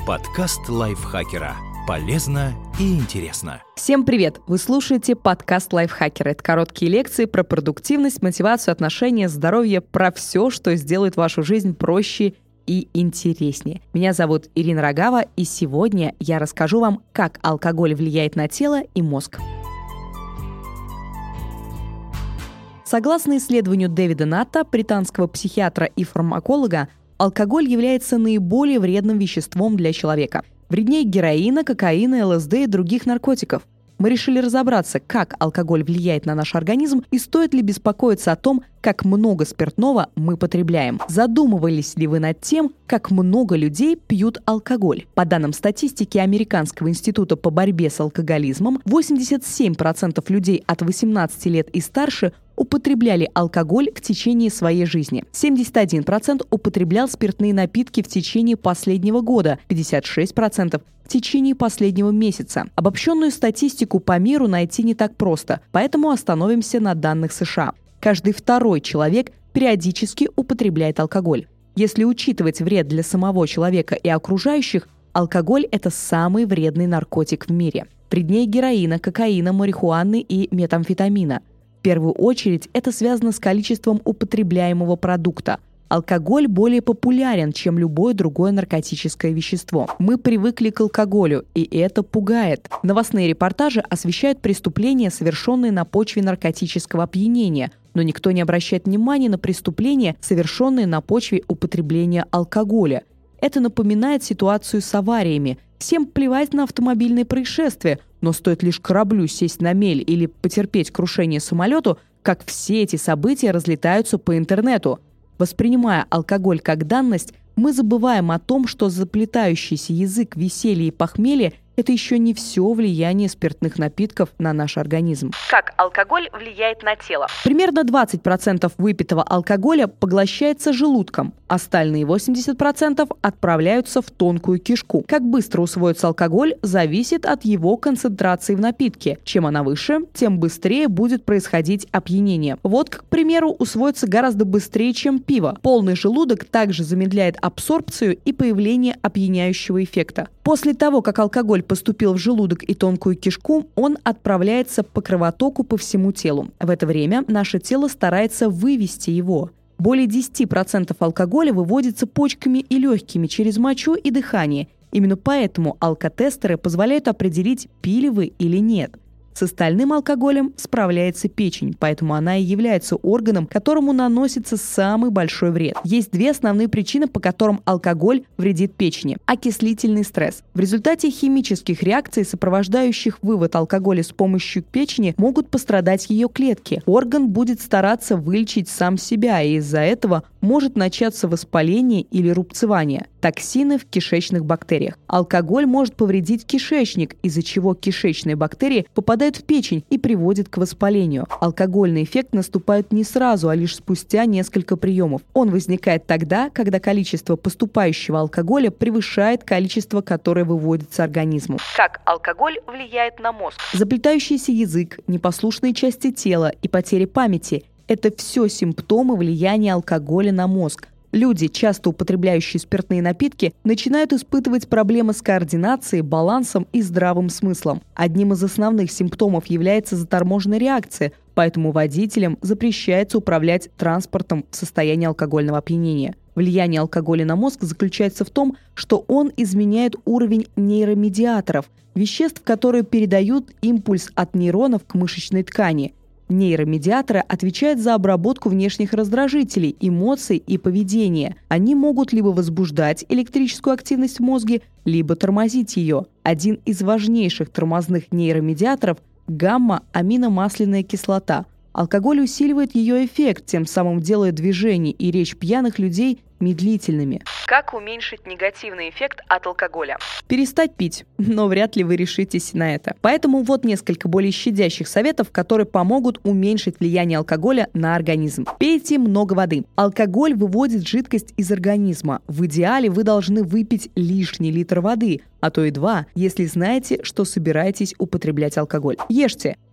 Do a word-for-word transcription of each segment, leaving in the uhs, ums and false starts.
Подкаст лайфхакера. Полезно и интересно. Всем привет! Вы слушаете подкаст лайфхакера. Это короткие лекции про продуктивность, мотивацию, отношения, здоровье, про все, что сделает вашу жизнь проще и интереснее. Меня зовут Ирина Рогава, и сегодня я расскажу вам, как алкоголь влияет на тело и мозг. Согласно исследованию Дэвида Натта, британского психиатра и фармаколога, алкоголь является наиболее вредным веществом для человека. Вреднее героина, кокаина, ЛСД и других наркотиков. Мы решили разобраться, как алкоголь влияет на наш организм и стоит ли беспокоиться о том, как много спиртного мы потребляем. Задумывались ли вы над тем, как много людей пьют алкоголь? По данным статистики Американского института по борьбе с алкоголизмом, восемьдесят семь процентов людей от восемнадцати лет и старше употребляли алкоголь в течение своей жизни. семьдесят один процент употреблял спиртные напитки в течение последнего года, пятьдесят шесть процентов в течение последнего месяца. Обобщенную статистику по миру найти не так просто, поэтому остановимся на данных США. Каждый второй человек периодически употребляет алкоголь. Если учитывать вред для самого человека и окружающих, алкоголь – это самый вредный наркотик в мире. Вреднее героина, кокаина, марихуаны и метамфетамина. В первую очередь это связано с количеством употребляемого продукта. Алкоголь более популярен, чем любое другое наркотическое вещество. Мы привыкли к алкоголю, и это пугает. Новостные репортажи освещают преступления, совершенные на почве наркотического опьянения, но никто не обращает внимания на преступления, совершенные на почве употребления алкоголя. Это напоминает ситуацию с авариями. Всем плевать на автомобильные происшествия, но стоит лишь кораблю сесть на мель или потерпеть крушение самолету, как все эти события разлетаются по интернету. Воспринимая алкоголь как данность, мы забываем о том, что заплетающийся язык веселья и похмелья – это еще не все влияние спиртных напитков на наш организм. Как алкоголь влияет на тело? Примерно двадцать процентов выпитого алкоголя поглощается желудком, остальные восемьдесят процентов отправляются в тонкую кишку. Как быстро усвоится алкоголь, зависит от его концентрации в напитке. Чем она выше, тем быстрее будет происходить опьянение. Водка, к примеру, усвоится гораздо быстрее, чем пиво. Полный желудок также замедляет абсорбцию и появление опьяняющего эффекта. После того, как алкоголь поступил в желудок и тонкую кишку, он отправляется по кровотоку по всему телу. В это время наше тело старается вывести его. Более десять процентов алкоголя выводится почками и легкими через мочу и дыхание. Именно поэтому алкотестеры позволяют определить, пили вы или нет. С остальным алкоголем справляется печень, поэтому она и является органом, которому наносится самый большой вред. Есть две основные причины, по которым алкоголь вредит печени. Окислительный стресс. В результате химических реакций, сопровождающих вывод алкоголя с помощью печени, могут пострадать ее клетки. Орган будет стараться вылечить сам себя, и из-за этого может начаться воспаление или рубцевание. Токсины в кишечных бактериях. Алкоголь может повредить кишечник, из-за чего кишечные бактерии попадают в печень и приводит к воспалению. Алкогольный эффект наступает не сразу, а лишь спустя несколько приемов. Он возникает тогда, когда количество поступающего алкоголя превышает количество, которое выводится организму. Как алкоголь влияет на мозг? Заплетающийся язык, непослушные части тела и потеря памяти – это все симптомы влияния алкоголя на мозг. Люди, часто употребляющие спиртные напитки, начинают испытывать проблемы с координацией, балансом и здравым смыслом. Одним из основных симптомов является заторможенная реакция, поэтому водителям запрещается управлять транспортом в состоянии алкогольного опьянения. Влияние алкоголя на мозг заключается в том, что он изменяет уровень нейромедиаторов, веществ, которые передают импульс от нейронов к мышечной ткани. Нейромедиаторы отвечают за обработку внешних раздражителей, эмоций и поведения. Они могут либо возбуждать электрическую активность в мозге, либо тормозить ее. Один из важнейших тормозных нейромедиаторов – гамма-аминомасляная кислота. Алкоголь усиливает ее эффект, тем самым делая движение и речь пьяных людей медлительными. Как уменьшить негативный эффект от алкоголя? Перестать пить, но вряд ли вы решитесь на это. Поэтому вот несколько более щадящих советов, которые помогут уменьшить влияние алкоголя на организм. Пейте много воды. Алкоголь выводит жидкость из организма. В идеале вы должны выпить лишний литр воды, а то и два, если знаете, что собираетесь употреблять алкоголь. Ешьте.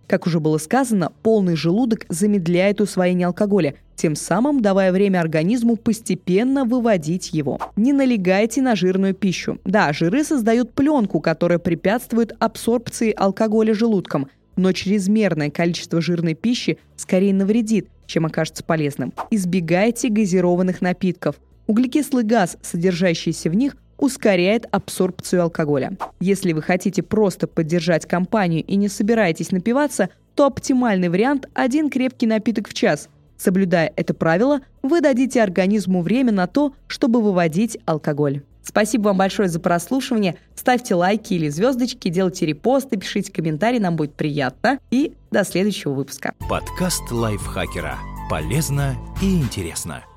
Как уже было сказано, полный желудок замедляет усвоение алкоголя, тем самым давая время организму постепенно выводить его. Не налегайте на жирную пищу. Да, жиры создают пленку, которая препятствует абсорбции алкоголя желудком, но чрезмерное количество жирной пищи скорее навредит, чем окажется полезным. Избегайте газированных напитков. Углекислый газ, содержащийся в них, ускоряет абсорбцию алкоголя. Если вы хотите просто поддержать компанию и не собираетесь напиваться, то оптимальный вариант – один крепкий напиток в час. Соблюдая это правило, вы дадите организму время на то, чтобы выводить алкоголь. Спасибо вам большое за прослушивание. Ставьте лайки или звездочки, делайте репосты, пишите комментарии, нам будет приятно. И до следующего выпуска. Подкаст лайфхакера. Полезно и интересно.